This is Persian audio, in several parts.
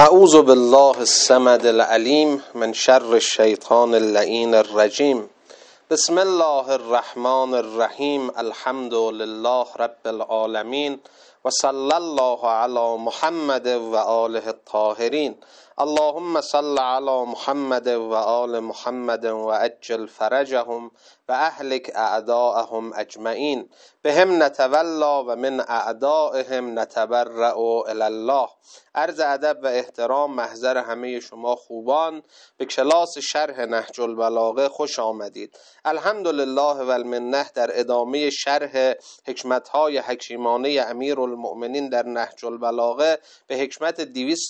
اعوذ بالله الصمد العلیم من شر الشیطان اللعین الرجیم. بسم الله الرحمن الرحیم. الحمد لله رب العالمین و صلی الله علی محمد و آله الطاهرین. اللهم صل علی محمد و آل محمد و عجل فرجهم و اهلک اعداءهم اجمعین. بهم نتولا و من اعدائهم نتبرأ الی الله. عرض ادب و احترام محضر همه شما خوبان به کلاس شرح نهج البلاغه خوش آمدید. الحمدلله و المنه در ادامه شرح حکمت‌های حکیمانه امیرالمؤمنین در نهج البلاغه به حکمت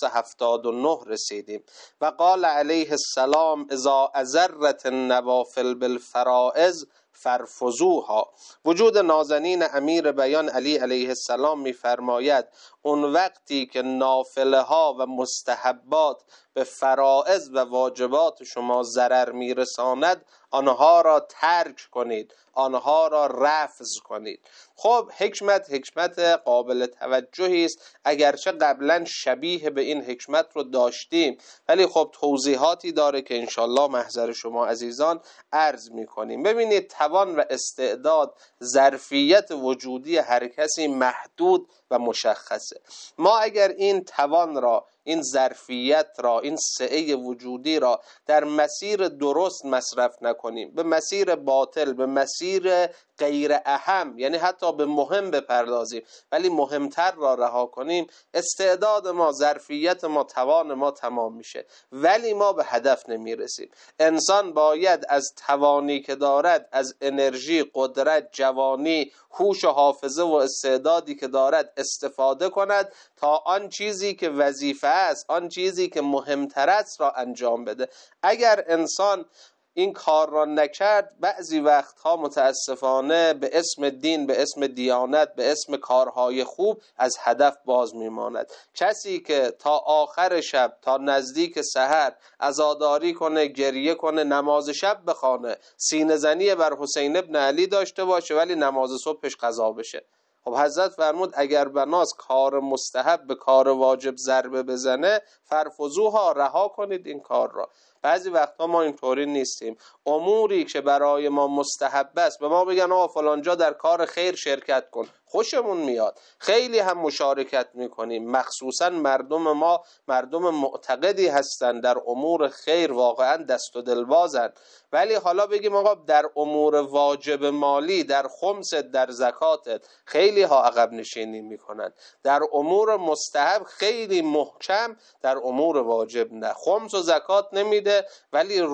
279 رسیدیم. و قال علیه السلام اذا اضرت النوافل بالفرائض فرفضوها. وجود نازنین امیر بیان علی علیه السلام می‌فرماید اون وقتی که نافله ها و مستحبات به فرائض و واجبات شما ضرر میرساند آنها را ترک کنید، آنها را رفض کنید. خب حکمت قابل توجهی است، اگرچه قبلا شبیه به این حکمت رو داشتیم ولی خب توضیحاتی داره که انشالله محضر شما عزیزان عرض میکنیم. ببینید توان و استعداد، ظرفیت وجودی هر کسی محدود و مشخصه. ما اگر این توان را، این ظرفیت را، این سعه وجودی را در مسیر درست مصرف نکنیم، به مسیر باطل، به مسیر غیر اهم، یعنی حتی به مهم بپردازیم ولی مهمتر را رها کنیم، استعداد ما، ظرفیت ما، توان ما تمام میشه ولی ما به هدف نمیرسیم. انسان باید از توانی که دارد، از انرژی، قدرت، جوانی، هوش و حافظه و استعدادی که دارد استفاده کند تا آن چیزی که وظیفه است، آن چیزی که مهمتر است را انجام بده. اگر انسان این کار را نکرد بعضی وقتها متاسفانه به اسم دین، به اسم دیانت، به اسم کارهای خوب از هدف باز میماند. کسی که تا آخر شب، تا نزدیک سحر عزاداری کنه، گریه کنه، نماز شب بخوانه، سینه زنی بر حسین ابن علی داشته باشه ولی نماز صبحش قضا بشه، خب حضرت فرمود اگر بناس کار مستحب به کار واجب ضربه بزنه فرفضوها، رها کنید این کار را. بعضی وقتا ما اینطوری نیستیم، اموری که برای ما مستحب است به ما بگن آقا فلانجا در کار خیر شرکت کن، خوشمون میاد، خیلی هم مشارکت میکنیم. مخصوصا مردم ما مردم معتقدی هستند در امور خیر، واقعا دست و دلبازند. ولی حالا بگیم آقا در امور واجب مالی، در خمست، در زکاتت خیلی ها عقب نشینی میکنند، در امور مستحب خیلی محکم، در امور واجب نه. خمس و زکات نمیده ولی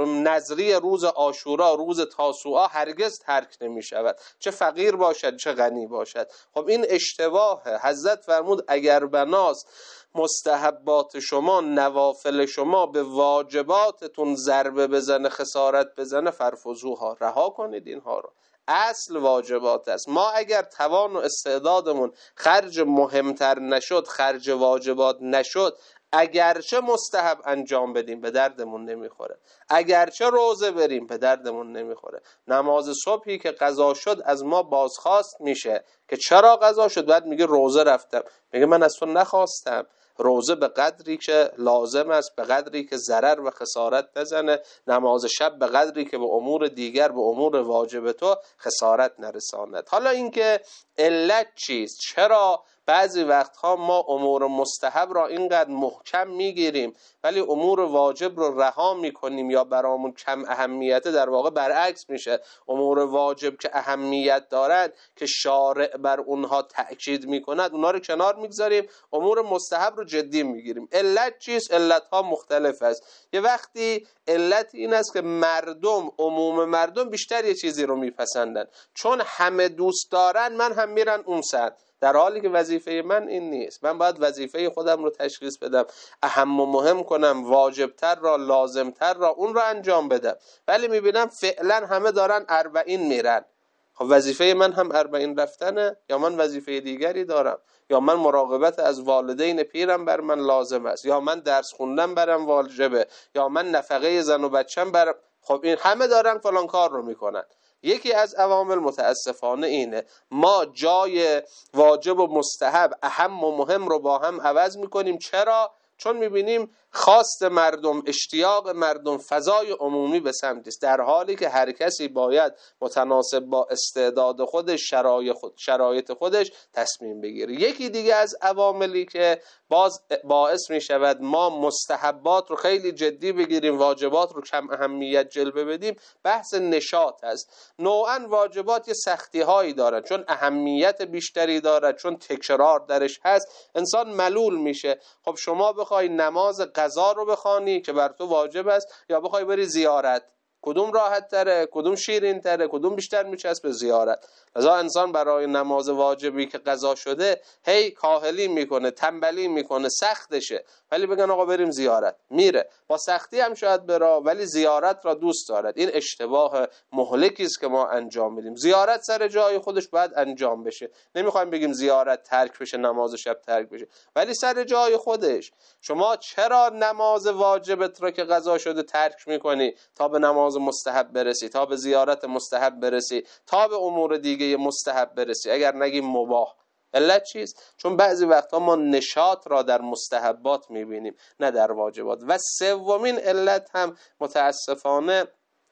نظری روز عاشورا، روز تاسوعا هرگز ترک نمیشود، چه فقیر باشد چه غنی باشد. خب این اشتباهه. حضرت فرمود اگر بناس مستحبات شما، نوافل شما به واجباتتون ضربه بزنه، خسارت بزنه، فرفضوها، رها کنید اینها رو. اصل واجبات است. ما اگر توان و استعدادمون خرج مهمتر نشد، خرج واجبات نشد، اگرچه مستحب انجام بدیم به دردمون نمیخوره، اگرچه روزه بریم به دردمون نمیخوره. نماز صبحی که قضا شد از ما بازخواست میشه که چرا قضا شد، بعد میگه روزه رفتم، میگه من از تو نخواستم. روزه به قدری که لازم است، به قدری که ضرر و خسارت نزنه، نماز شب به قدری که به امور دیگر، به امور واجب تو خسارت نرساند. حالا اینکه علت چیست، چرا بعضی وقتها ما امور مستحب را اینقدر محکم میگیریم ولی امور واجب رو رها میکنیم یا برامون کم اهمیته، در واقع برعکس میشه. امور واجب که اهمیت دارد، که شارع بر اونها تأکید میکند، اونها رو کنار میگذاریم، امور مستحب رو جدی میگیریم. علت چیست؟ علت ها مختلف است. یه وقتی علت این است که عموم مردم بیشتر یه چیزی رو میپسندن، چون همه دوست دارن من هم میرن اون سمت، در حالی که وظیفه من این نیست. من باید وظیفه خودم رو تشخیص بدم، اهم و مهم کنم، واجبتر را، لازمتر را، اون را انجام بدم. ولی میبینم فعلا همه دارن 40 میرن، خب وظیفه من هم 40 رفتنه یا من وظیفه دیگری دارم؟ یا من مراقبت از والدین پیرم بر من لازم است، یا من درس خوندن برم واجبه، یا من نفقه زن و بچم برم. خب این همه دارن فلان کار رو میکنن. یکی از عوامل متاسفانه اینه، ما جای واجب و مستحب، اهم و مهم رو با هم عوض میکنیم. چرا؟ چون میبینیم خواست مردم، اشتیاق مردم، فضای عمومی به سمتی است، در حالی که هر کسی باید متناسب با استعداد خودش، شرایط خودش تصمیم بگیره. یکی دیگه از عواملی که باز باعث می شود ما مستحبات رو خیلی جدی بگیریم، واجبات رو کم اهمیت جلوه بدیم، بحث نشاط است. نوعا واجبات یه سختی هایی دارن، چون اهمیت بیشتری دارد، چون تکرار درش هست، انسان ملول میشه. خب شما بخوای نماز قضا رو بخوانی که بر تو واجب است، یا بخوای بری زیارت، کدوم راحت تره، کدوم شیرین تره، کدوم بیشتر میچسبه؟ زیارت. لذا انسان برای نماز واجبی که قضا شده هی کاهلی میکنه، تنبلی میکنه، سختشه، ولی بگن آقا بریم زیارت، میره، با سختی هم شاید برا، ولی زیارت را دوست دارد. این اشتباه مهلکی است که ما انجام میدیم. زیارت سر جای خودش باید انجام بشه، نمیخوایم بگیم زیارت ترک بشه، نماز شب ترک بشه، ولی سر جای خودش. شما چرا نماز واجبت را که قضا شده ترک میکنی تا به نماز مستحب برسی، تا به زیارت مستحب برسی، تا به امور دیگه مستحب برسی، اگر نگیم مباح؟ علت چیست؟ چون بعضی وقتا ما نشاط را در مستحبات میبینیم نه در واجبات. و سومین علت هم متاسفانه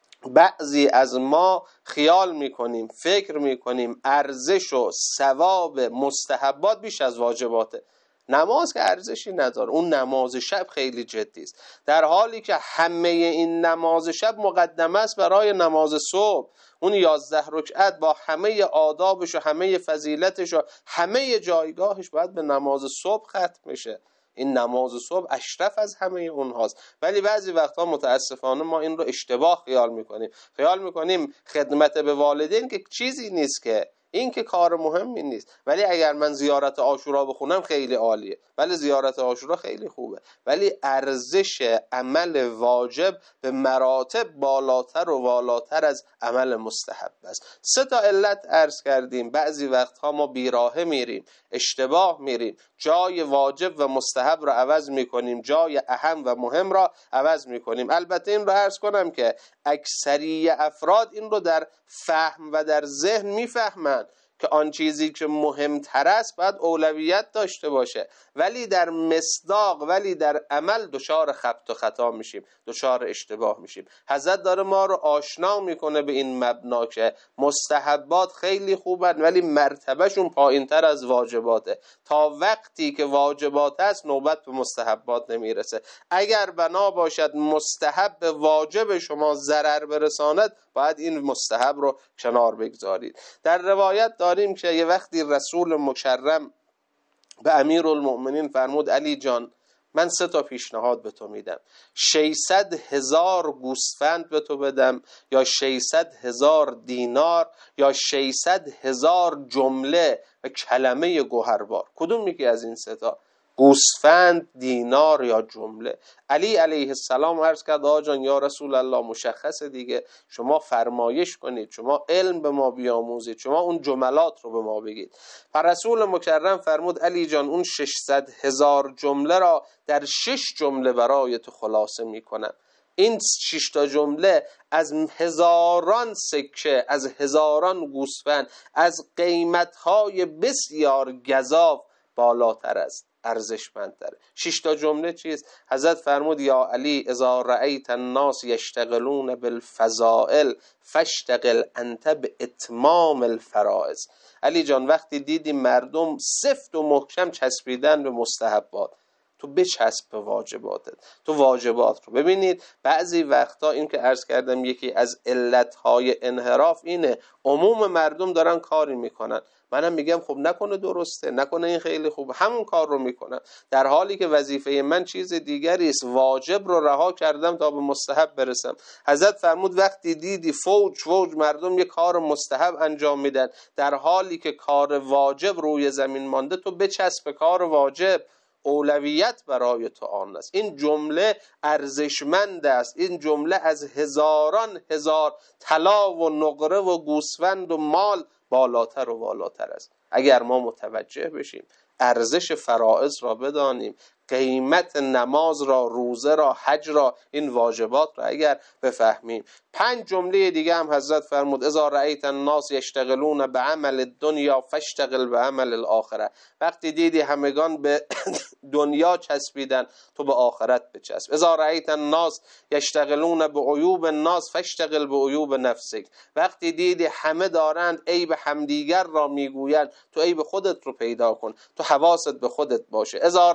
بعضی از ما خیال میکنیم، فکر میکنیم ارزش و ثواب مستحبات بیش از واجباته. نماز که ارزشی نداره، اون نماز شب خیلی جدی است، در حالی که همه این نماز شب مقدمه است برای نماز صبح. اون 11 رکعت با همه آدابش و همه فضیلتش و همه جایگاهش باید به نماز صبح ختم بشه. این نماز صبح اشرف از همه اونهاست، ولی بعضی وقتا متاسفانه ما این رو اشتباه خیال میکنیم خدمت به والدین که چیزی نیست، که این که کار مهمی نیست، ولی اگر من زیارت عاشورا بخونم خیلی عالیه، ولی زیارت عاشورا خیلی خوبه، ولی ارزش عمل واجب به مراتب بالاتر و والاتر از عمل مستحب است. 3 تا علت عرض کردیم. بعضی وقتها ما بیراهه میریم، اشتباه میریم، جای واجب و مستحب را عوض میکنیم، جای اهم و مهم را عوض میکنیم. البته این را عرض کنم که اکثری افراد این رو در فهم و در ذهن میفهمند که آن چیزی که مهمتر است باید اولویت داشته باشه، ولی در مصداق، ولی در عمل دچار خبط و خطا میشیم، دچار اشتباه میشیم. حضرت داره ما رو آشنا میکنه به این مبنا که مستحبات خیلی خوبن، ولی مرتبهشون پایینتر از واجباته. تا وقتی که واجبات است نوبت به مستحبات نمیرسه. اگر بنا باشد مستحب به واجب شما ضرر برساند، باید این مستحب رو کنار بگذارید. در روایت داریم که یه وقتی رسول مکرم به امیرالمؤمنین فرمود علی جان من 3 تا پیشنهاد به تو میدم، 600,000 گوسفند به تو بدم، یا 600,000 دینار، یا 600,000 جمله و کلمه گوهربار. کدوم یکی از این 3 تا؟ گوسفند، دینار یا جمله؟ علی علیه السلام عرض کرد آقا جان یا رسول الله مشخصه دیگه، شما فرمایش کنید، شما علم به ما بیاموزید، شما اون جملات رو به ما بگید. پر رسول مکرم فرمود علی جان اون 600,000 جمله را در 6 جمله برای تو خلاصه میکنم. این 6 تا جمله از هزاران سکه، از هزاران گوسفند، از قیمتهای بسیار گزاف بالاتر است، ارزشمندتره. 6 تا جمله چیست؟ حضرت فرمود یا علی اذا رأیت الناس یشتغلون بالفضائل فاشتغل انت به اتمام الفرائض. علی جان وقتی دیدی مردم سفت و محکم چسبیدن به مستحبات، تو بچسب به واجباتت، تو واجبات رو. ببینید بعضی وقتا این که عرض کردم یکی از علتهای انحراف اینه، عموم مردم دارن کاری میکنن، منم میگم خب نکنه درسته، نکنه این خیلی خوب، همون کار رو میکنن، در حالی که وظیفه من چیز دیگری است. واجب رو رها کردم تا به مستحب برسم. حضرت فرمود وقتی دیدی فوج مردم یه کار مستحب انجام میدن در حالی که کار واجب روی زمین مانده، تو بچسب کار واجب، اولویت برای تو آن است. این جمله ارزشمند است، این جمله از هزاران هزار طلا و نقره و گوسفند و مال بالاتر و بالاتر است. اگر ما متوجه بشیم، ارزش فرائض را بدانیم، قیمت نماز را، روزه را، حج را، این واجبات را اگر بفهمیم. 5 جمله دیگه هم حضرت فرمود اذا رأیت الناس یشتغلون بعمل الدنیا فاشتغل بعمل الاخره. وقتی دیدی همگان به دنیا چسبیدن، تو به آخرت بچسب. اذا رأیت الناس یشتغلون بعیوب الناس فاشتغل بعیوب نفسک. وقتی دیدی همه دارند عیب همدیگر را میگویند، تو عیب خودت رو پیدا کن، تو حواست به خودت باشه. اذا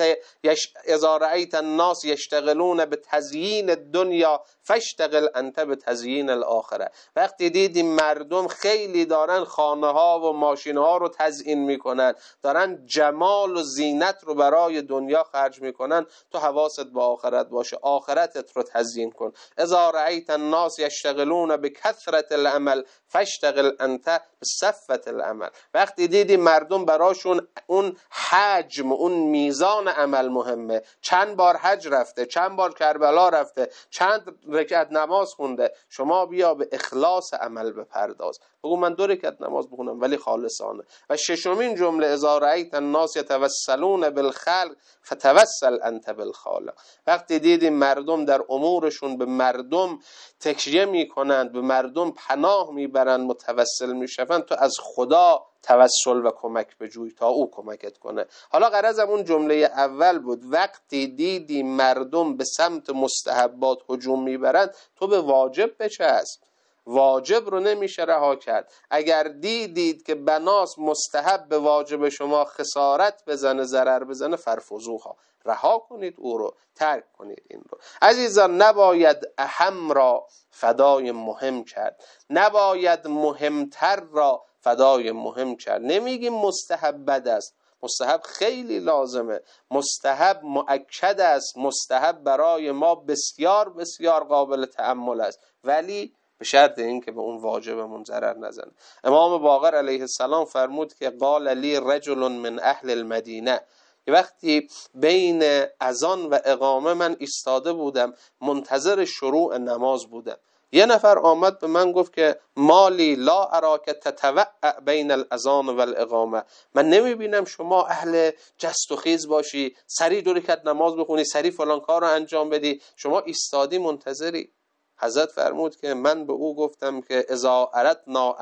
رأیت الناس یشتغلون بتزیین الدنیا فاشتغل انت بتزیین الاخره. وقتی دیدی مردم خیلی دارن خانه ها و ماشین ها رو تزیین میکنن، دارن جمال و زینت رو برای دنیا خرج میکنن، تو حواست به آخرت باشه، آخرتت رو تزیین کن. اذا رأیت الناس یشتغلون بکثرت العمل فاشتغل انت بصفت العمل. وقتی دیدی مردم براشون اون حجم، اون میزان عمل مهمه، چند بار حج رفته، چند بار کربلا رفته، چند رکعت نماز خونده، شما بیا به اخلاص عمل بپرداز. بگو من 2 رکعت نماز بخونم ولی خالصانه. و 6مین جمله اذا رأیت الناس یتوسلون بالخلق فتوسل انت بالخالق. وقتی دیدی مردم در امورشون به مردم تکیه میکنند، به مردم پناه میبرند، متوسل میشوند، تو از خدا توسل و کمک بجوی تا او کمکت کنه. حالا غرضم اون جمله اول بود، وقتی دیدی مردم به سمت مستحبات هجوم میبرند، تو به واجب بچسب. واجب رو نمیشه رها کرد. اگر دیدید که بناس مستحب به واجب شما خسارت بزنه، ضرر بزنه، فرفضوها، رها کنید، او رو ترک کنید. این رو عزیزان نباید اهم را فدای مهم کرد، نباید مهمتر را فدای مهم کرد. نمیگیم مستحب بد است، مستحب خیلی لازمه، مستحب مؤکد است، مستحب برای ما بسیار بسیار قابل تأمل است، ولی به شرط این که به اون واجبمون ضرر نزنه. امام باقر علیه السلام فرمود که قال لی رجل من اهل المدینه، وقتی بین اذان و اقامه من ایستاده بودم، منتظر شروع نماز بودم، یه نفر آمد به من گفت که مالی لا اراک تتوعع بین الاذان و الاقامه، من نمیبینم شما اهل جست و خیز باشی، سریع 2 رکعت نماز بخونی، سریع فلان کار رو انجام بدی، شما ایستادی منتظری. حضرت فرمود که من به او گفتم که اذا اردنا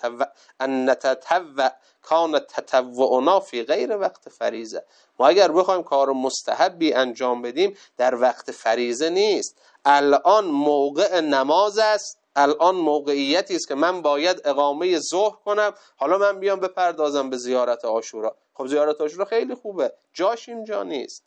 ان نتطوع کان تطوعنا فی غیر وقت فریضه. ما اگر بخوایم کار مستحبی انجام بدیم در وقت فریضه نیست. الان موقع نماز است، الان موقعیتی است که من باید اقامه ظهر کنم، حالا من بیام بپردازم به زیارت عاشورا. خب زیارت عاشورا خیلی خوبه، جاش اینجا نیست.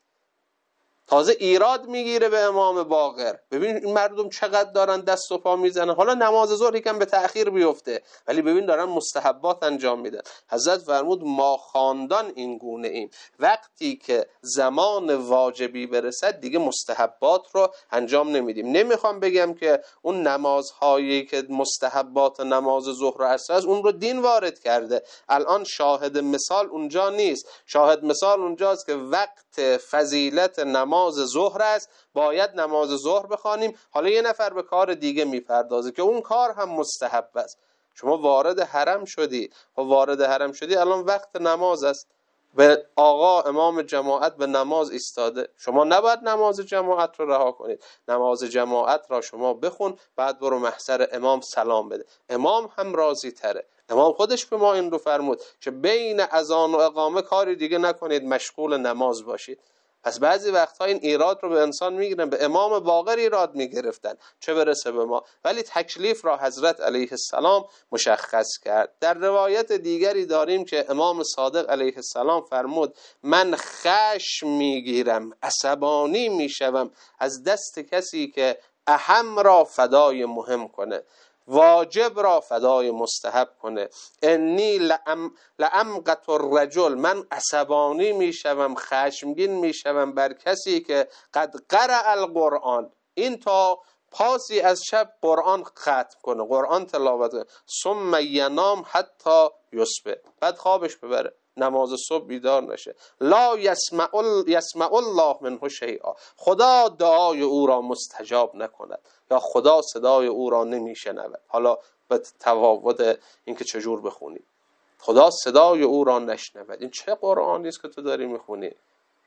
تازه ایراد میگیره به امام باقر، ببین این مردم چقدر دارن دست و پا میزنن، حالا نماز ظهر یکم به تأخیر بیفته ولی ببین دارن مستحبات انجام میدن. حضرت فرمود ما خاندان این گونه ایم، وقتی که زمان واجبی برسد دیگه مستحبات رو انجام نمیدیم. نمیخوام بگم که اون نمازهایی که مستحبات نماز ظهر و عصر است اون رو دین وارد کرده، الان شاهد مثال اونجا نیست. شاهد مثال اونجاست که وقت فضیلت نماز ظهر است، باید نماز ظهر بخوانیم، حالا یه نفر به کار دیگه میپردازه که اون کار هم مستحب است. شما وارد حرم شدی و وارد حرم شدی، الان وقت نماز است، به آقا امام جماعت به نماز ایستاده، شما نباید نماز جماعت رو رها کنید، نماز جماعت را شما بخون، بعد برو محضر امام سلام بده، امام هم راضی تره. امام خودش به ما این رو فرمود که بین اذان و اقامه کاری دیگه نکنید، مشغول نماز باشید. پس بعضی وقتها این ایراد رو به انسان میگیرن، به امام باقر ایراد میگرفتن، چه برسه به ما. ولی تکلیف را حضرت علیه السلام مشخص کرد. در روایت دیگری داریم که امام صادق علیه السلام فرمود من خشم میگیرم، عصبانی میشوم از دست کسی که اهم را فدای مهم کنه، واجب را فدای مستحب کنه. انی لامقت الرجل، من عصبانی میشوم، خشمگین میشوم بر کسی که قد قرأ القرآن، این تا پاسی از شب قرآن ختم کنه، قرآن تلاوت کنه، ثم ینام حتی یصبح، بعد خوابش ببره، نماز صبح بیدار نشه. لا یسمع الله منه شیئا، خدا دعای او را مستجاب نکند یا خدا صدای او را نمیشنود. حالا به تفاوت اینکه چجور بخونی، خدا صدای او را نشنود. این چه قرآنی است که تو داری میخونی؟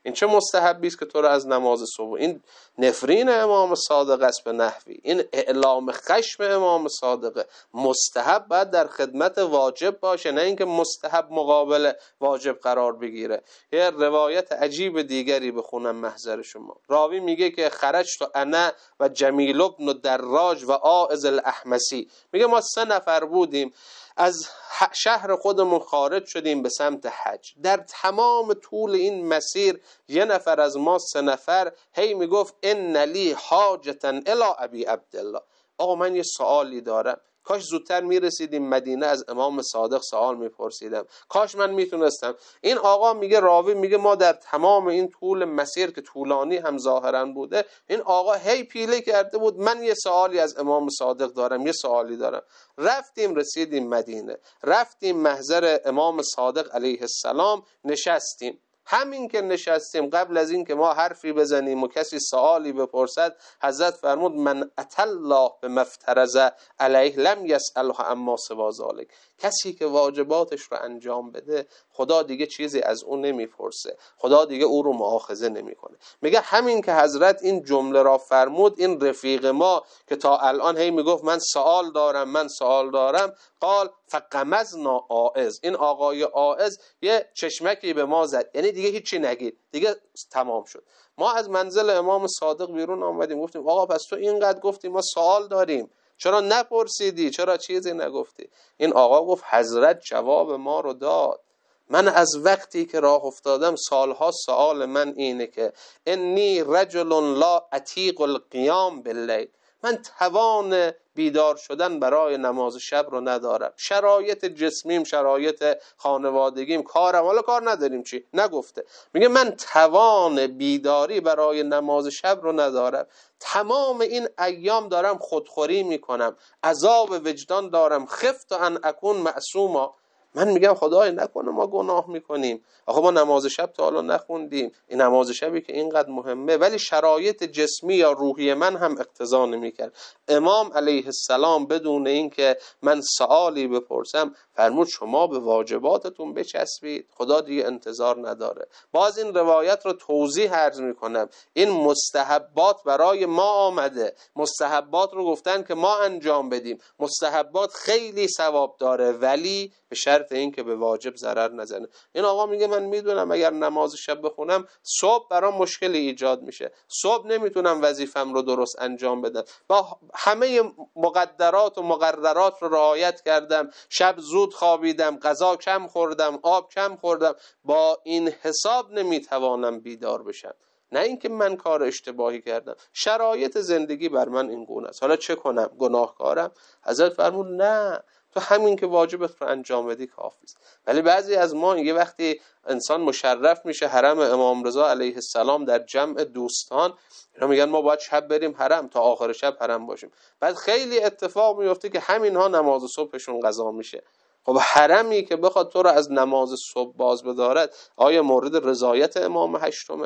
این چه مستحبی است که تو رو از نماز صبح؟ این نفرین امام صادق است به نحوی، این اعلام خشم امام صادقه. مستحب باید در خدمت واجب باشه، نه اینکه مستحب مقابل واجب قرار بگیره. یه روایت عجیب دیگری بخونم محضر شما. راوی میگه که خرجت انا و جمیل بن دراج و عائذ الاحمسی، میگه ما 3 نفر بودیم، از شهر خودمون خارج شدیم به سمت حج. در تمام طول این مسیر یه نفر از ما 3 نفر هی میگفت ان لی حاجتا الی ابی عبدالله، آقا من یه سوالی دارم، کاش زودتر میرسیدیم مدینه از امام صادق سوال میپرسیدم، کاش من میتونستم. این آقا میگه، راوی میگه ما در تمام این طول مسیر که طولانی هم ظاهرا بوده، این آقا هی پیله کرده بود من یه سوالی از امام صادق دارم، یه سوالی دارم. رفتیم رسیدیم مدینه، رفتیم محضر امام صادق علیه السلام، نشستیم. همین که نشستیم، قبل از این که ما حرفی بزنیم و کسی سوالی بپرسد، حضرت فرمود من اتى الله بمفترض علیه لم یسأله اما سوا ذلک، کسی که واجباتش رو انجام بده خدا دیگه چیزی از اون نمیپرسه، خدا دیگه او رو مؤاخذه نمیکنه. میگه همین که حضرت این جمله را فرمود، این رفیق ما که تا الان هی میگفت من سوال دارم من سوال دارم، قال فقمزنا عائز، این آقای عائز یه چشمکی به ما زد، یعنی دیگه هیچی نگید، دیگه تمام شد. ما از منزل امام صادق بیرون آمدیم، گفتیم آقا پس تو اینقدر گفتی ما سوال داریم، چرا نپرسیدی، چرا چیزی نگفتی؟ این آقا گفت حضرت جواب ما رو داد. من از وقتی که راه افتادم سالها سوال من اینه که انی رجل لا اطیق القیام باللیل، من توان بیدار شدن برای نماز شب رو ندارم، شرایط جسمیم، شرایط خانوادگیم، کارم، حالا کار نداریم چی نگفته، میگه من توان بیداری برای نماز شب رو ندارم، تمام این ایام دارم خودخوری میکنم، عذاب وجدان دارم، خفت ان اکون معصوما. من میگم خدای نکنه ما گناه میکنیم، آخه ما نماز شب تا حالا نخوندیم، این نماز شبی که اینقدر مهمه، ولی شرایط جسمی یا روحی من هم اقتضا نمیکرد. امام علیه السلام بدون اینکه من سوالی بپرسم فرمود شما به واجباتتون بچسبید، خدا دیگه انتظار نداره. باز این روایت رو توضیح عرض میکنم، این مستحبات برای ما آمده، مستحبات رو گفتن که ما انجام بدیم، مستحبات خیلی ثواب داره ولی به شرط این که به واجب ضرر نزنه. این آقا میگه من میدونم اگر نماز شب بخونم صبح برام مشکلی ایجاد میشه، صبح نمیتونم وظیفم رو درست انجام بدم، با همه مقدرات و مقررات رو رعایت کردم، شب زود خوابیدم، غذا کم خوردم، آب کم خوردم، با این حساب نمیتوانم بیدار بشم. نه اینکه من کار اشتباهی کردم، شرایط زندگی بر من این گونه است، حالا چه کنم، گناهکارم؟ حضرت فرمود نه، تو همین که واجبت رو انجام بدی کافی است. ولی بعضی از ما یه وقتی انسان مشرف میشه حرم امام رضا علیه السلام در جمع دوستان، اینا میگن ما باید شب بریم حرم تا آخر شب حرم باشیم، بعد خیلی اتفاق میفته که همینها نماز صبحشون قضا میشه. خب حرمی که بخواد تو رو از نماز صبح باز بدارد آیا مورد رضایت امام هشتمه؟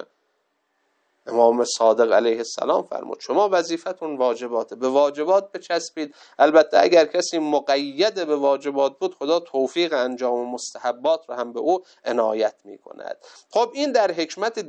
امام صادق علیه السلام فرمود شما وظیفتون واجباته، به واجبات بچسبید. البته اگر کسی مقید به واجبات بود خدا توفیق انجام مستحبات رو هم به او عنایت میکند. خب این در حکمت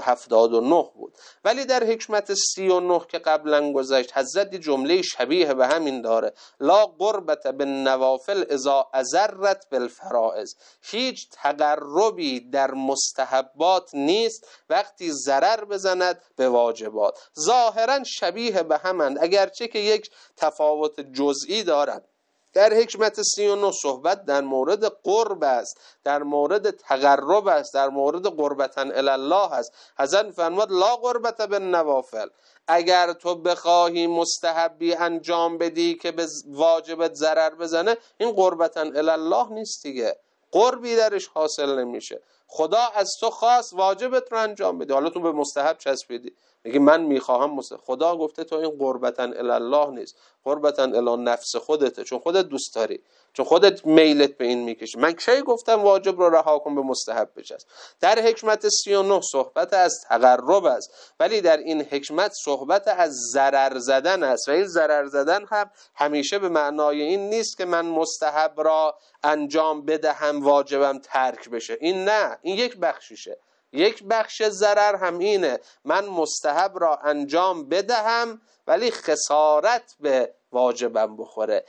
279 بود. ولی در حکمت 39 که قبلا گذشت حضرت جمله شبیه به همین داره، لا قربت بالنوافل اذا اضرت بالفرائض، هیچ تقربی در مستحبات نیست وقتی ضرر بزند به واجبات. ظاهرا شبیه به همند اگرچه که یک تفاوت جزئی دارند. در حکمت 39 صحبت در مورد قرب است، در مورد تقرب است، در مورد قربتا الی الله است. حضرت فرمود لا قربت بالنوافل، اگر تو بخواهی مستحبی انجام بدی که به واجبت ضرر بزنه این قربتا الی الله نیست دیگه، قربی درش حاصل نمیشه. خدا از تو خواست واجبت رو انجام بدی، حالا تو به مستحب چسبیدی میگی من میخواهم مستحب. خدا گفته تو این قربتا الی الله نیست، قربتا الی نفس خودته، چون خودت دوست داری، چون خودت میلت به این میکشی. من کی گفتم واجب رو رها کن به مستحب بچسب؟ در حکمت 39 صحبت از تقرب است، ولی در این حکمت صحبت از ضرر زدن است و این ضرر زدن هم همیشه به معنای این نیست که من مستحب را انجام بدهم واجبم ترک بشه، این نه، این یک بخشیشه. یک بخش ضرر هم اینه من مستحب را انجام بدهم ولی خسارت به واجبم بخوره،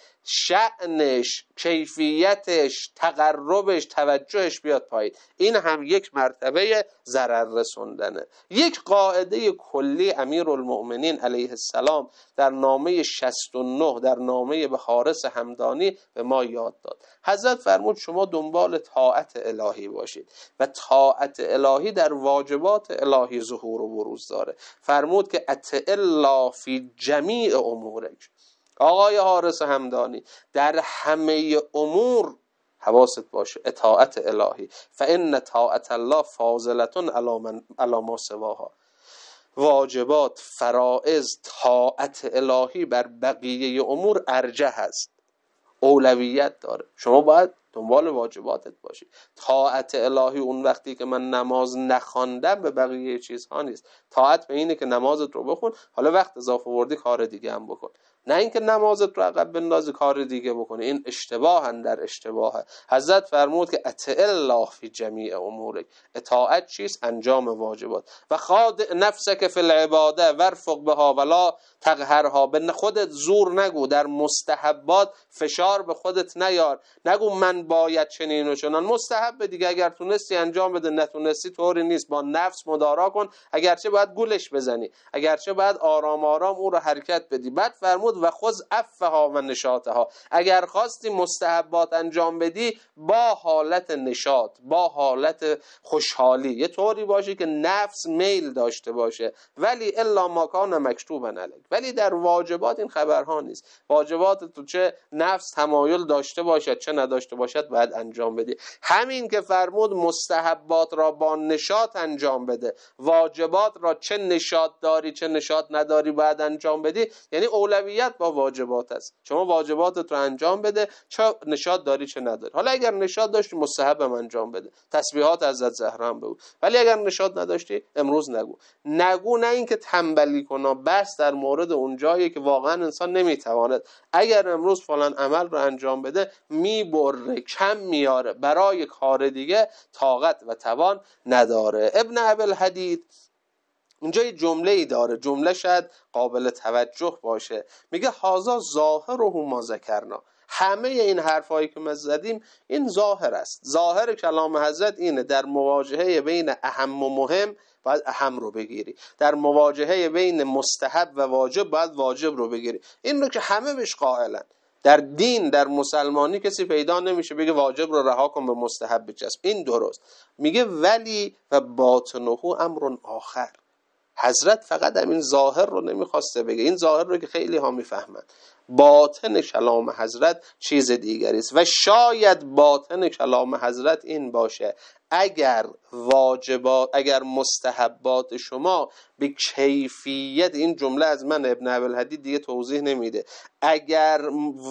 شأنش، کیفیتش، تقربش، توجهش بیاد پایین. این هم یک مرتبه ضرر رسوندنه. یک قاعده کلی امیرالمؤمنین علیه السلام در نامه 69 در نامه به حارث همدانی به ما یاد داد. حضرت فرمود شما دنبال طاعت الهی باشید و طاعت الهی در واجبات الهی ظهور و بروز داره. فرمود که اطع الله فی جمیع امورک. آقای حارث همدانی در همه امور حواست باشه اطاعت الهی، فان طاعت الله فاضلة علی ما سواها. واجبات، فرائض، طاعت الهی بر بقیه امور ارجح است، اولویت داره. شما باید دنبال واجباتت باشی. طاعت الهی اون وقتی که من نماز نخواندم به بقیه چیزها نیست. طاعت به اینه که نمازت رو بخون، حالا وقت اضافه وردی کار دیگه هم بکن، نه اینکه نمازت رو عقب بندازی کار دیگه بکنی. این اشتباه در اشتباهه. حضرت فرمود که اطع الله فی جمیع امورک. اطاعت چیست؟ انجام واجبات. و خاضع نفسک فی العباده وارفق بها ولا تقهرها. به خودت زور نگو، در مستحبات فشار به خودت نیار، نگو من باید چنین و چنان. مستحب دیگه اگر تونستی انجام بده، نتونستی طوری نیست، با نفس مدارا کن، اگرچه باید گولش بزنی، اگرچه باید آرام آرام او رو حرکت بدی. بعد فرمود و خذ عفها و نشاطها. اگر خواستی مستحبات انجام بدی با حالت نشاط، با حالت خوشحالی، یه طوری باشه که نفس میل داشته باشه، ولی الا ما کان مکتوبا علیک. ولی در واجبات این خبرها نیست. واجبات تو چه نفس تمایل داشته باشد چه نداشته باشد باید انجام بدی. همین که فرمود مستحبات را با نشاط انجام بده، واجبات را چه نشاط داری چه نشاط نداری باید انجام بدی، یعنی اولویت با واجبات است. شما واجباتت رو انجام بده چه نشاط داری چه نداری. حالا اگر نشاط داشتی مستحبم انجام بده، تسبیحات حضرت زهرا هم بگو، ولی اگر نشاط نداشتی امروز نگو. نه اینکه تنبلی کنا، بس در مورد اون جایی که واقعا انسان نمیتواند. اگر امروز فلان عمل رو انجام بده میبره، کم میاره، برای کار دیگه طاقت و توان نداره. ابن ابوالحدید اینجا یه جمله ای داره، جمله شاید قابل توجه باشه. میگه هازا ظاهره ما ذکرنا. همه این حرفایی که ما زدیم این ظاهر است. ظاهر کلام حضرت اینه در مواجهه بین اهم و مهم باید اهم رو بگیری، در مواجهه بین مستحب و واجب باید واجب رو بگیری. این رو که همه بهش قائلن. در دین، در مسلمانی کسی پیدا نمیشه بگه واجب رو رها کن به مستحب بچسب. این درست. میگه ولی و باطنه امر آخر. حضرت فقط همین ظاهر رو نمیخواسته بگه، این ظاهر رو که خیلی ها میفهمن، باطن کلام حضرت چیز دیگری است. و شاید باطن کلام حضرت این باشه اگر واجبات، اگر مستحبات شما به کیفیت، این جمله از من ابن ابوالحدید دیگه توضیح نمیده، اگر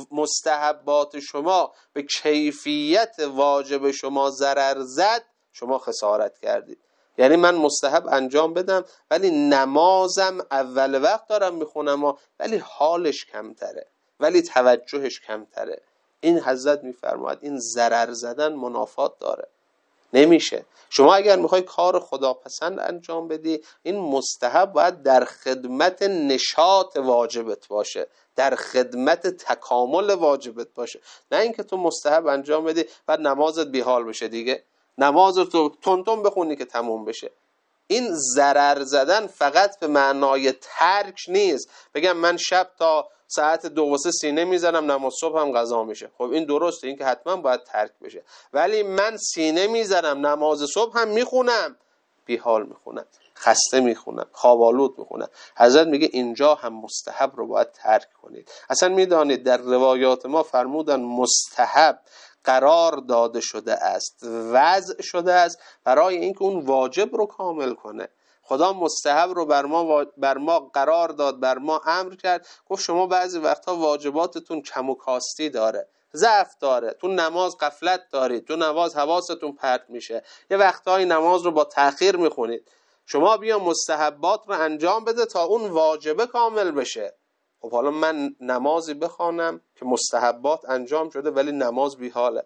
مستحبات شما به کیفیت واجب شما ضرر زد شما خسارت کردید. یعنی من مستحب انجام بدم ولی نمازم اول وقت دارم میخونم ولی حالش کمتره، ولی توجهش کمتره. این حضرت میفرماید این ضرر زدن منافات داره، نمیشه. شما اگر میخوای کار خداپسند انجام بدی این مستحب باید در خدمت نشاط واجبت باشه، در خدمت تکامل واجبت باشه، نه اینکه تو مستحب انجام بدی بعد نمازت بیحال بشه دیگه، نماز رو تون بخونی که تموم بشه. این ضرر زدن فقط به معنای ترک نیست، بگم من شب تا ساعت 2 و 3 سینه میزنم نماز صبح هم قضا میشه. خب این درسته، این که حتما باید ترک بشه. ولی من سینه میزنم نماز صبح هم میخونم بیحال میخونم، خسته میخونم، خوابالود میخونم. حضرت میگه اینجا هم مستحب رو باید ترک کنید. اصلا میدانید در روایات ما فرمودن مستحب قرار داده شده است، وضع شده است برای اینکه اون واجب رو کامل کنه. خدا مستحب رو بر ما قرار داد، بر ما امر کرد، گفت شما بعضی وقتا واجباتتون کم و کاستی داره، ضعف داره، تو نماز غفلت دارید، تو نماز حواستون پرت میشه، یه وقتایی نماز رو با تأخیر میخونید. شما بیا مستحبات رو انجام بده تا اون واجبه کامل بشه. خب حالا من نمازی بخوانم که مستحبات انجام شده ولی نماز بیحاله،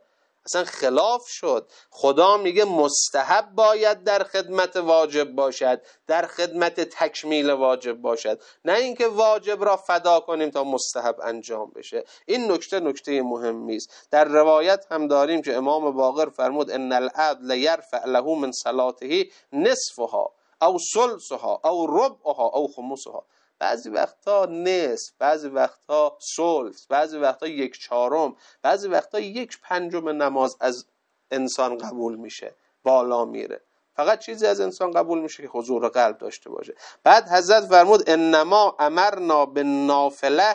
اصلا خلاف شد. خدا میگه مستحب باید در خدمت واجب باشد، در خدمت تکمیل واجب باشد، نه اینکه واجب را فدا کنیم تا مستحب انجام بشه. این نکته مهمی است. در روایت هم داریم که امام باقر فرمود ان العبد لیرفع له من صلاته نصفها او ثلثها او ربعها او خمسها. بعضی وقتا نصف، بعضی وقتا ثلث، بعضی وقتا یک چهارم، بعضی وقتا یک پنجم نماز از انسان قبول میشه، بالا میره. فقط چیزی از انسان قبول میشه که حضور قلب داشته باشه. بعد حضرت فرمود انما امرنا بالنافله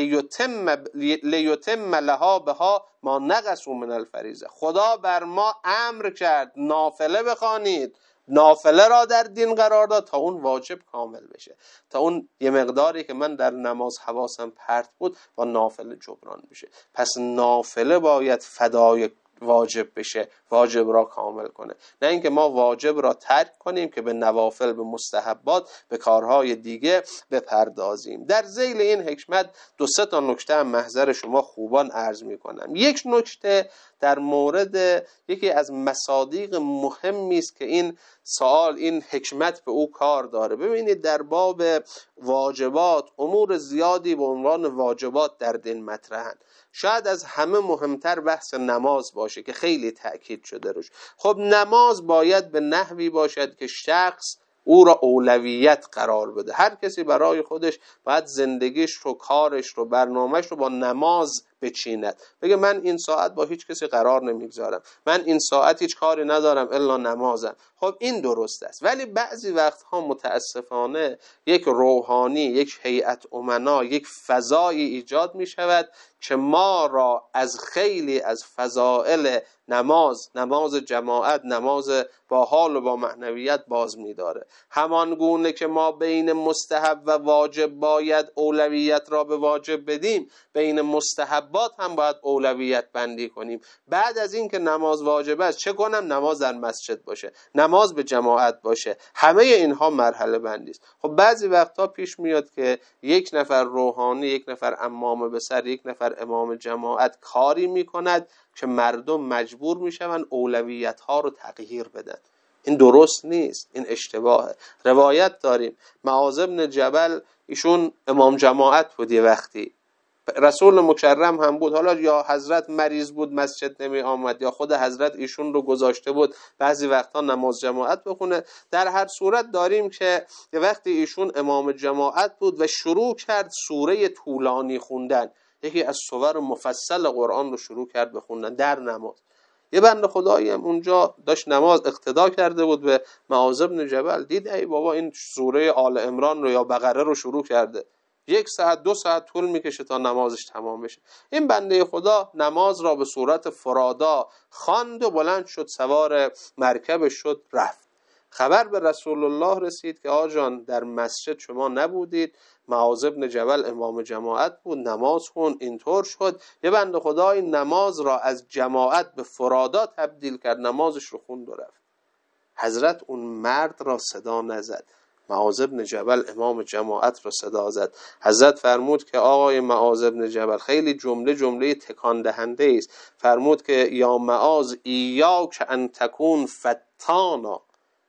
لیتم لها بها ما نقصوا من الفریضه. خدا بر ما امر کرد نافله بخوانید، نافله را در دین قرار داد تا اون واجب کامل بشه، تا اون یه مقداری که من در نماز حواسم پرت بود با نافله جبران بشه. پس نافله باید فدای واجب بشه، واجب را کامل کنه، نه اینکه ما واجب را ترک کنیم که به نوافل، به مستحبات، به کارهای دیگه بپردازیم. در ذیل این حکمت 2-3 نکته هم محضر شما خوبان عرض میکنم. یک نکته در مورد یکی از مصادیق مهمی است که این سوال، این حکمت به او کار داره. ببینید در باب واجبات امور زیادی به عنوان واجبات در دین مطرحن. شاید از همه مهمتر بحث نماز باشه که خیلی تأکید شده روش. خب نماز باید به نحوی باشد که شخص او را اولویت قرار بده. هر کسی برای خودش باید زندگیش رو، کارش رو، برنامهش رو با نماز بچیند. بگه من این ساعت با هیچ کسی قرار نمیگذارم، من این ساعت هیچ کاری ندارم الا نمازم. خب این درست است. ولی بعضی وقتها متاسفانه یک روحانی، یک هیئت امنا، یک فضایی ایجاد می شود که ما را از خیلی از فضائل نماز جماعت، نماز با حال و با معنویت باز می داره. همان گونه که ما بین مستحب و واجب باید اولویت را به واجب بدیم، بین مستحبات هم باید اولویت بندی کنیم. بعد از این که نماز واجب است چه کنم؟ نماز در مسجد باشه، نماز به جماعت باشه. همه اینها مرحله بندی است. خب بعضی وقتا پیش میاد که یک نفر روحانی، یک نفر امام به سر، یک نفر امام جماعت کاری میکند که مردم مجبور میشون اولویت ها رو تغییر بدن. این درست نیست، این اشتباهه. روایت داریم معاذ بن جبل، ایشون امام جماعت بود، یه وقتی رسول مکرم هم بود، حالا یا حضرت مریض بود مسجد نمی آمد یا خود حضرت ایشون رو گذاشته بود بعضی وقتا نماز جماعت بخونه. در هر صورت داریم که یه وقتی ایشون امام جماعت بود و شروع کرد سوره طولانی خوندن، یکی از سور مفصل قرآن رو شروع کرد بخوندن در نماز. یه بنده خدایی هم اونجا داشت نماز اقتدا کرده بود به معاذ بن جبل، دید ای بابا این سوره آل عمران رو یا بقره رو شروع کرده، 1 ساعت 2 ساعت طول میکشه تا نمازش تمام بشه. این بنده خدا نماز را به صورت فرادا خواند و بلند شد، سوار مرکبش شد، رفت. خبر به رسول الله رسید که آجان در مسجد شما نبودید، معاذ بن جبل امام جماعت بود، نماز خون، اینطور شد. یه بنده خدای نماز را از جماعت به فرادا تبدیل کرد، نمازش رو خوند و رفت. حضرت اون مرد را صدا نزد، معاذ بن جبل امام جماعت را صدا زد. حضرت فرمود که آقای معاذ بن جبل، خیلی جمله تکان دهنده است، فرمود که یا معاذ ایاک ان تکون فتانا،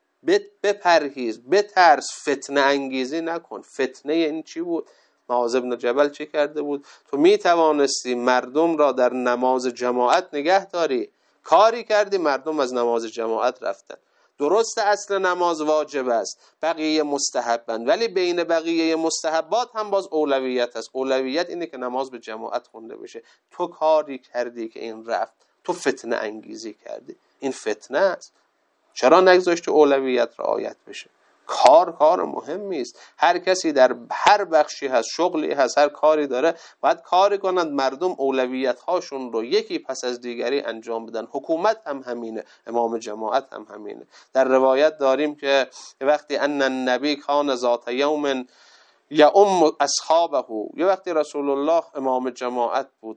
بپرهیز، بترس، فتنه انگیزی نکن. فتنه این چی بود؟ معاذ بن جبل چی کرده بود؟ تو می توانستی مردم را در نماز جماعت نگه داری، کاری کردی مردم از نماز جماعت رفتن. درست اصل نماز واجب است، بقیه مستحبن، ولی بین بقیه مستحبات هم باز اولویت است. اولویت اینه که نماز به جماعت خونده بشه. تو کاری کردی که این رفت، تو فتنه انگیزی کردی، این فتنه است. چرا نگذاشت اولویت رعایت بشه؟ کار مهمی است. هر کسی در هر بخشی هست، شغلی هست، هر کاری داره، باید کاری کنند مردم اولویت هاشون رو یکی پس از دیگری انجام بدن. حکومت هم همینه، امام جماعت هم همینه. در روایت داریم که وقتی ان النبی کان ذات یوم یؤم اصحابه، یه وقتی رسول الله امام جماعت بود،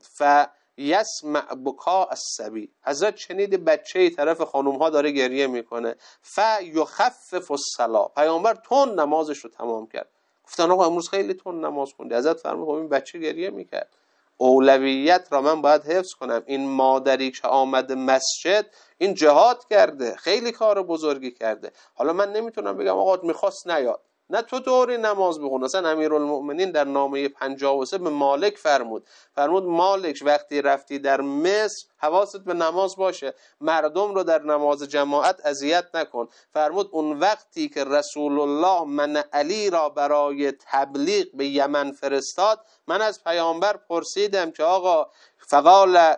یسمع بکاء الصبی، حضرت شنید بچه طرف خانوم ها داره گریه میکنه، یخفف الصلاه، پیامبر تون نمازش رو تمام کرد. گفتن آقا امروز خیلی تون نماز خوندی. حضرت فرمود این بچه گریه میکرد، اولویت را من باید حفظ کنم. این مادری که آمده مسجد، این جهاد کرده، خیلی کار بزرگی کرده. حالا من نمیتونم بگم آقا میخواست نیاد، نه تو دوری نماز بخون. اصلا امیرالمؤمنین در نامه 53 به مالک فرمود مالک وقتی رفتی در مصر حواست به نماز باشه، مردم رو در نماز جماعت اذیت نکن. فرمود اون وقتی که رسول الله من علی را برای تبلیغ به یمن فرستاد، من از پیامبر پرسیدم که آقا فقال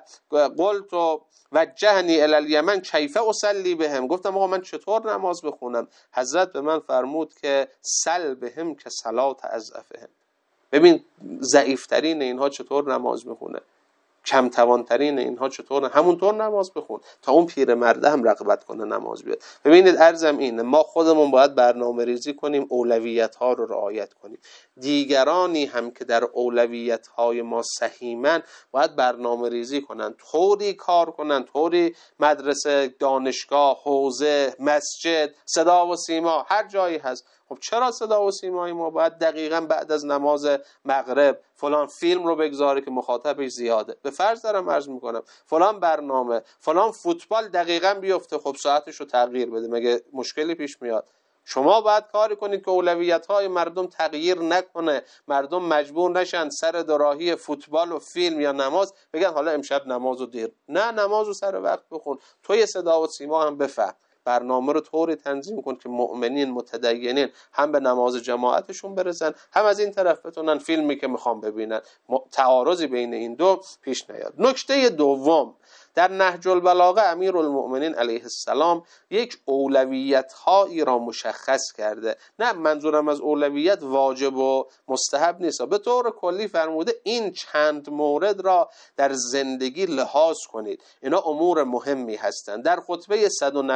قلت وجهنی الی الیمن کیف اصلی بهم، گفتم آقا من چطور نماز بخونم؟ حضرت به من فرمود که سل بهم که صلات اضعفهم. ببین ضعیفترین اینها چطور نماز میخونه، کم توانترین اینها چطور، همونطور نماز بخون تا اون پیرمرده هم رغبت کنه نماز بیاد. ببینید عرضم اینه، ما خودمون باید برنامه ریزی کنیم، اولویت ها رو رعایت کنیم. دیگرانی هم که در اولویت های ما سهیمن باید برنامه ریزی کنن، طوری کار کنن، طوری مدرسه، دانشگاه، حوزه، مسجد، صدا و سیما، هر جایی هست. خب چرا صدا و سیمای ما باید دقیقاً بعد از نماز مغرب فلان فیلم رو بگذاره که مخاطبش زیاده؟ به فرض دارم عرض میکنم فلان برنامه، فلان فوتبال دقیقاً بیفته، خب ساعتش رو تغییر بده، مگه مشکلی پیش میاد؟ شما باید کاری کنید که اولویت‌های مردم تغییر نکنه، مردم مجبور نشن سر دوراهی فوتبال و فیلم یا نماز بگن حالا امشب نمازو دیر، نه نمازو سر وقت بخون. تو یه صدا و سیما هم بفهم، برنامه رو طوری تنظیم کن که مؤمنین متدینین هم به نماز جماعتشون برسن، هم از این طرف بتونن فیلمی که میخوان ببینن، تعارضی بین این دو پیش نیاد. نکته دوم، در نهج البلاغه امیرالمؤمنین علیه السلام یک اولویت هایی را مشخص کرده. نه منظورم از اولویت واجب و مستحب نیست، به طور کلی فرموده این چند مورد را در زندگی لحاظ کنید، اینا امور مهمی هستند. در خطبه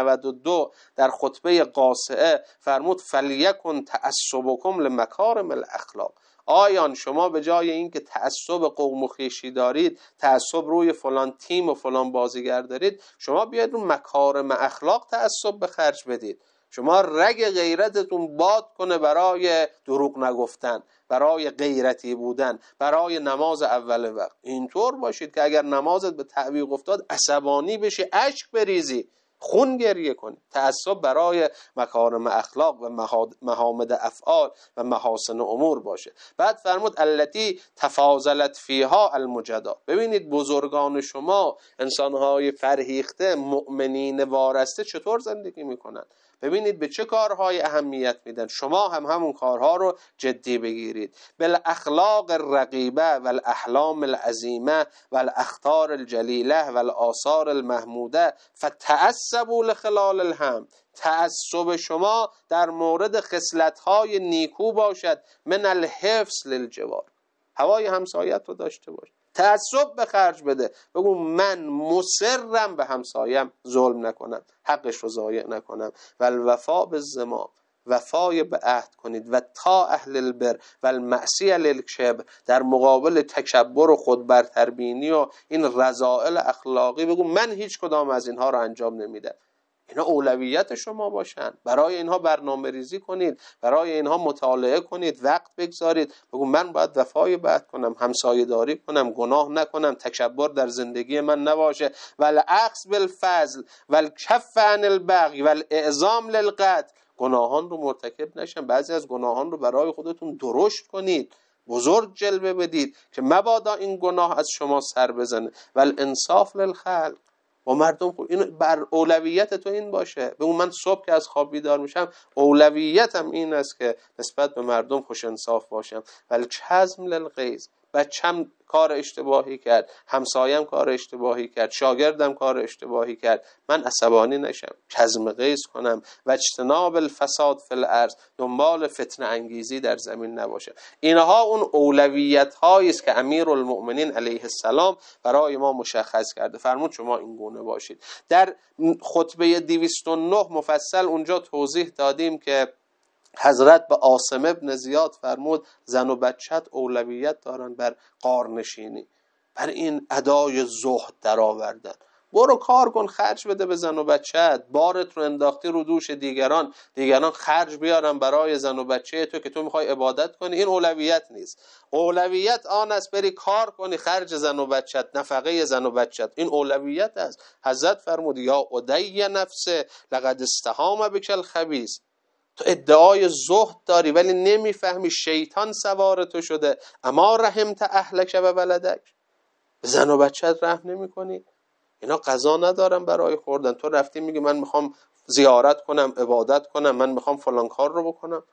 192 در خطبه قاصعه فرمود فلیکن تعصبکم لمکارم الاخلاق. آیان شما به جای اینکه تعصب قوم و خویشی دارید، تعصب روی فلان تیم و فلان بازیگر دارید، شما بیاید رو مکارم اخلاق تعصب به خرج بدید. شما رگ غیرتتون باد کنه برای دروغ نگفتن، برای غیرتی بودن، برای نماز اول وقت. اینطور باشید که اگر نمازت به تعویق افتاد عصبانی بشی، اشک بریزی، خون گریه کنی. تعصب برای مکارم اخلاق و محامد افعال و محاسن امور باشه. بعد فرمود التی تفاضلت فیها المجدا. ببینید بزرگان شما، انسانهای فرهیخته، مؤمنین وارسته چطور زندگی میکنن، ببینید به چه کارهای اهمیت میدن. شما هم همون کارها رو جدی بگیرید. بالاخلاق الرقیبه والاحلام العظیمه والاخطار الجلیله والآثار المحموده فتعصبوا لخلال الهم. تعصب شما در مورد خصلت‌های نیکو باشد، من الحفظ للجوار، هوای همسایت رو داشته باش، تعصب به خرج بده، بگو من مصرم به همسایم ظلم نکنم، حقش رو ضایع نکنم. و الوفا بالذمام، وفای به عهد کنید. و تا اهل البر و المعصیه للکبر، در مقابل تکبر و خودبرتربینی و این رذائل اخلاقی بگو من هیچ کدام از اینها رو انجام نمیدم. اینا اولویت شما باشن، برای اینها برنامه ریزی کنید، برای اینها مطالعه کنید، وقت بگذارید، بگو من باید وفای به عهد کنم، همسایه داری کنم، گناه نکنم، تکبر در زندگی من نباشه. والاخذ بالفضل والکف عن البغی والاعظام للقتل، گناهان رو مرتکب نشن. بعضی از گناهان رو برای خودتون درشت کنید، بزرگ جلوه بدید که مبادا این گناه از شما سر بزنه. والانصاف للخلق، با مردم خود، این بر اولویت تو این باشه. بگو من صبح که از خواب بیدار میشم اولویتم این است که نسبت به مردم خوش انصاف باشم. ولی چزم للغیظ، بچم کار اشتباهی کرد، همسایم کار اشتباهی کرد، شاگردم کار اشتباهی کرد، من عصبانی نشم، چزم غیظ کنم. و اجتناب الفساد فی الارض، دنبال فتنه انگیزی در زمین نباشه. اینها اون اولویت هایی است که امیرالمؤمنین علیه السلام برای ما مشخص کرده. فرمود شما این گونه باشید. در خطبه 209 مفصل اونجا توضیح دادیم که حضرت به عاصم ابن زیاد فرمود زن و بچت اولویت دارن بر غارنشینی، بر این ادای زهد در آوردن. برو کار کن، خرج بده به زن و بچه‌ت. بارت رو انداختی رو دوش دیگران خرج بیارن برای زن و بچه تو که تو میخوای عبادت کنی. این اولویت نیست. اولویت آن است بری کار کنی، خرج زن و بچه‌ت، نفقه زن و بچه‌ت. این اولویت است. حضرت فرمود یا عدی نفسه لقد استهام بک الخبیث. تو ادعای زهد داری ولی نمیفهمی شیطان سوار تو شده. اما رحمت اهلک و ولدک، به زن و بچه‌ت رحم نمی‌کنی؟ اینا غذا ندارن برای خوردن، تو رفتی میگی من میخوام زیارت کنم، عبادت کنم، من میخوام فلان کار رو بکنم.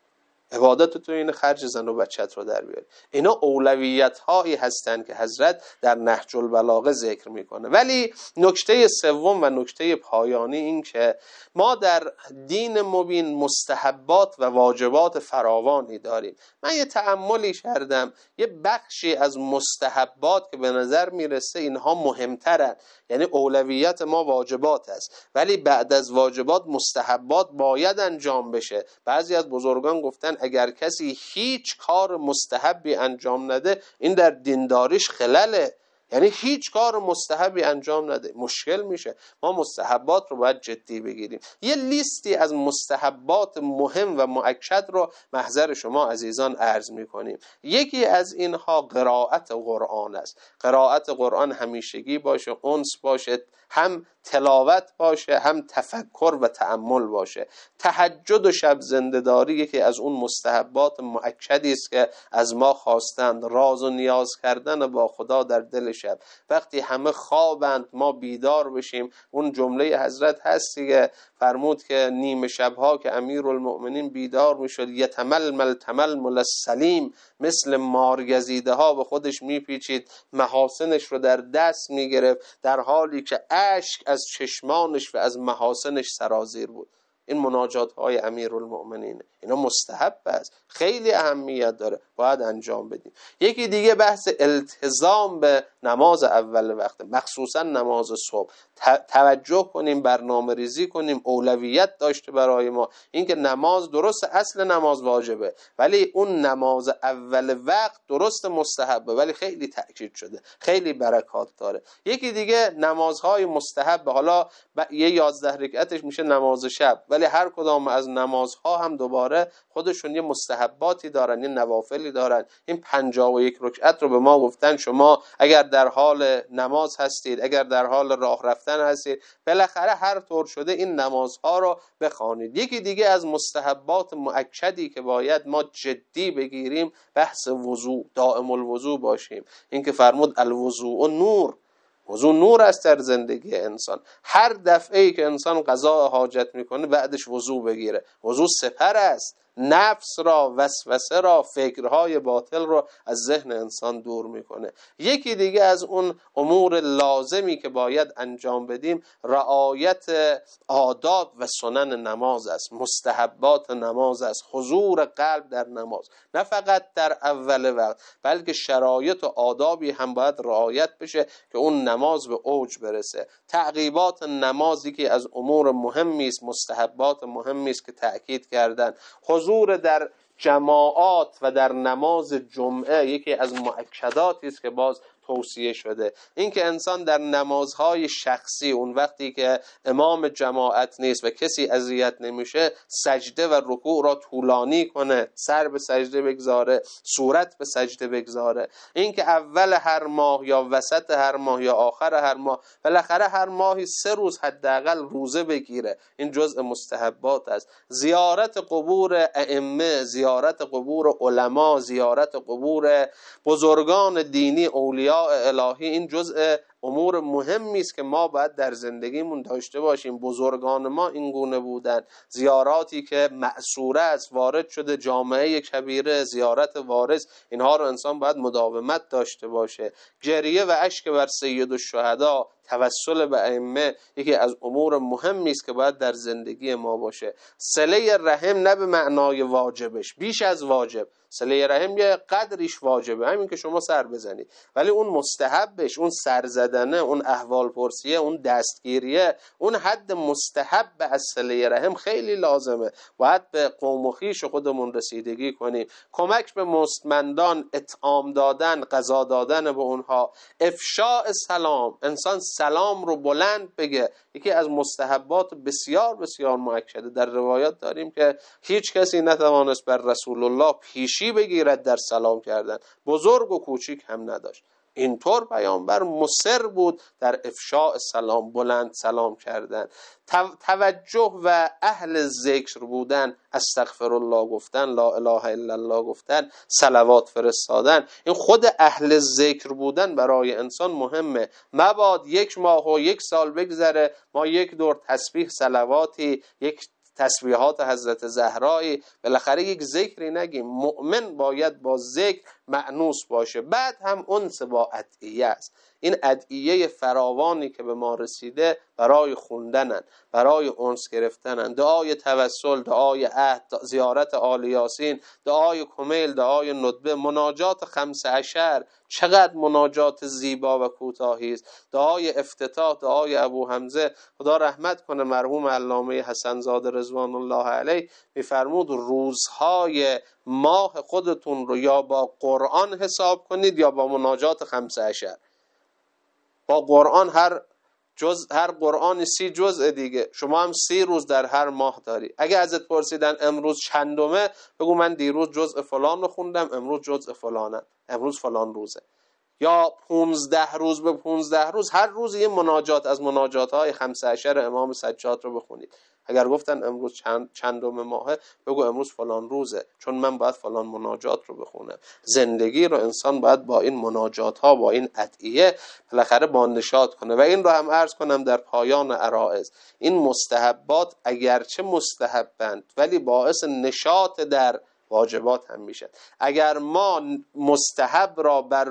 عبادت تو این خرج زن و بچت رو در بیاری. اینا اولویت هایی هستند که حضرت در نهج البلاغه ذکر میکنه. ولی نکته سوم و نکته پایانی این که ما در دین مبین مستحبات و واجبات فراوانی داریم. من یه تأملی کردم، یه بخشی از مستحبات که به نظر میرسه اینها مهمترن، یعنی اولویت ما واجبات است، ولی بعد از واجبات مستحبات باید انجام بشه. بعضی از بزرگان گفتن اگر کسی هیچ کار مستحبی انجام نده این در دینداریش خلله، یعنی هیچ کار مستحبی انجام نده مشکل میشه. ما مستحبات رو باید جدی بگیریم. یه لیستی از مستحبات مهم و مؤکد رو محضر شما عزیزان عرض میکنیم. یکی از اینها قرائت قرآن است. قرائت قرآن همیشگی باشه، انس باشه، هم تلاوت باشه، هم تفکر و تأمل باشه. تهجد و شب زنده‌داری یکی از اون مستحبات مؤکدی است که از ما خواستند. راز و نیاز کردن با خدا در دل شب، وقتی همه خوابند ما بیدار بشیم. اون جمله حضرت هست که فرمود که نیمه شبها که امیرالمؤمنین بیدار میشد، یتململ تململ السلیم، مثل مارگزیده ها به خودش میپیچید، محاسنش رو در دست میگرفت در حالی که اشک از چشمانش و از محاسنش سرازیر بود. این مناجات های امیرالمؤمنین، اینا مستحب است، خیلی اهمیت داره، باید انجام بدیم. یکی دیگه بحث التزام به نماز اول وقت، مخصوصا نماز صبح. توجه کنیم، برنامه ریزی کنیم، اولویت داشته برای ما. اینکه نماز درست اصل نماز واجبه، ولی اون نماز اول وقت درست مستحبه، ولی خیلی تأکید شده، خیلی برکات داره. یکی دیگه نمازهای مستحب، حالا یه 11 رکعتش میشه نماز شب، ولی هر کدام از نمازها هم دوباره خودشون یه مستحباتی دارن، یه نوافلی دارن. این 51 رکعت رو به ما گفتن شما اگر در حال نماز هستید، اگر در حال راه رفتن هستید، بالاخره هر طور شده این نمازها رو بخوانید. یکی دیگه از مستحبات مؤکدی که باید ما جدی بگیریم بحث وضو، دائم الوضو باشیم. این که فرمود الوضوء نور، وضو نور است در زندگی انسان. هر دفعه‌ای که انسان قضاء حاجت میکنه بعدش وضو بگیره. وضو سپر است، نفس را، وسوسه را، فکرهای باطل را از ذهن انسان دور میکنه. یکی دیگه از اون امور لازمی که باید انجام بدیم رعایت آداب و سنن نماز است، مستحبات نماز است، حضور قلب در نماز، نه فقط در اول وقت بلکه شرایط و آدابی هم باید رعایت بشه که اون نماز به اوج برسه. تعقیبات نمازی که از امور مهمی است، مستحبات مهمی است که تأکید کردن. حضور در جماعات و در نماز جمعه یکی از مؤکداتی است که باز توصیه شده. این که انسان در نمازهای شخصی اون وقتی که امام جماعت نیست و کسی اذیت نمیشه سجده و رکوع را طولانی کنه، سر به سجده بگذاره، صورت به سجده بگذاره. این که اول هر ماه یا وسط هر ماه یا آخر هر ماه، بالاخره هر ماهی 3 روز حداقل روزه بگیره، این جزء مستحبات است. زیارت قبور ائمه، زیارت قبور علما، زیارت قبور بزرگان دینی، اولیاء الهی، این جزء امور مهمی است که ما باید در زندگیمون داشته باشیم. بزرگان ما این گونه بودن. زیاراتی که معصوره است، وارد شده جامعه کبیره، زیارت وارث، اینها رو انسان باید مداومت داشته باشه. گریه و اشک بر سید الشهدا، توسل به ائمه یکی از امور مهمی است که باید در زندگی ما باشه. صله رحم نه به معنای واجبش، بیش از واجب. صله رحم یه قدریش واجبه، همین که شما سر بزنید، ولی اون مستحبش، اون سر زدن زدنه، اون احوال پرسیه، اون دستگیریه، اون حد مستحب از صله رحم خیلی لازمه. باید به قوم و خویش خودمون رسیدگی کنیم، کمک به مستمندان، اطعام دادن، غذا دادن به اونها، افشاء سلام، انسان سلام رو بلند بگه. یکی از مستحبات بسیار بسیار مؤکده. در روایات داریم که هیچ کسی نتوانست بر رسول الله پیشی بگیرد در سلام کردن، بزرگ و کوچیک هم نداشت. اینطور پیامبر مصر بود در افشاء سلام، بلند سلام کردن، توجه و اهل ذکر بودن، استغفر الله گفتن، لا اله الا الله گفتن، صلوات فرستادن. این خود اهل ذکر بودن برای انسان مهمه. مباد 1 ماه و 1 سال بگذره ما یک دور تسبیح صلواتی، یک تسبیحات حضرت زهرایی، بالاخره یک ذکری نگیم. مؤمن باید با ذکر مأنوس باشه. بعد هم انس با ادعیه است. این ادعیه فراوانی که به ما رسیده برای خوندنن، برای انس گرفتنن، دعای توسل، دعای عهد، زیارت آل یاسین، دعای کمیل، دعای ندبه، مناجات 15، چقدر مناجات زیبا و کوتاهی است، دعای افتتاح، دعای ابو حمزه. خدا رحمت کنه مرحوم علامه حسن زاده رضوان الله علیه، میفرمود روزهای ماه خودتون رو یا با قرآن حساب کنید یا با مناجات 15. با قرآن هر قرآن 30 جزء دیگه، شما هم 30 روز در هر ماه داری. اگه ازت پرسیدن امروز چندمه، بگو من دیروز جزء فلان رو خوندم، امروز جزء فلانه، امروز فلان روزه. یا 15 روز به 15 روز، هر روز یه مناجات از مناجات‌های 15 امام سجاد رو بخونید. اگر گفتن امروز چندم ماهه، بگو امروز فلان روزه، چون من باید فلان مناجات رو بخونم. زندگی رو انسان باید با این مناجات ها، با این ادعیه بالاخره بانشاد کنه. و این رو هم عرض کنم در پایان عرائض، این مستحبات اگرچه مستحبند ولی باعث نشاط در واجبات هم میشه. اگر ما مستحب را بر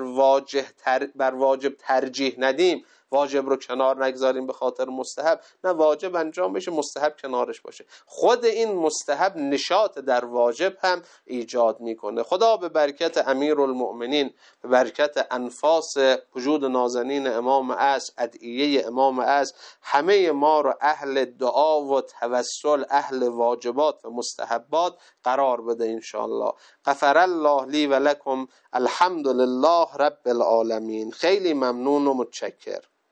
واجب ترجیح ندیم، واجب رو کنار نگذاریم به خاطر مستحب، نه واجب انجام بشه مستحب کنارش باشه، خود این مستحب نشاط در واجب هم ایجاد میکنه. خدا به برکت امیرالمؤمنین، به برکت انفاس وجود نازنین امام عصر، ادعیه امام عصر، همه ما رو اهل دعا و توسل، اهل واجبات و مستحبات قرار بده انشاءالله. غفر الله لی و لکم، الحمد لله رب العالمین. خیلی ممنون و متشکر.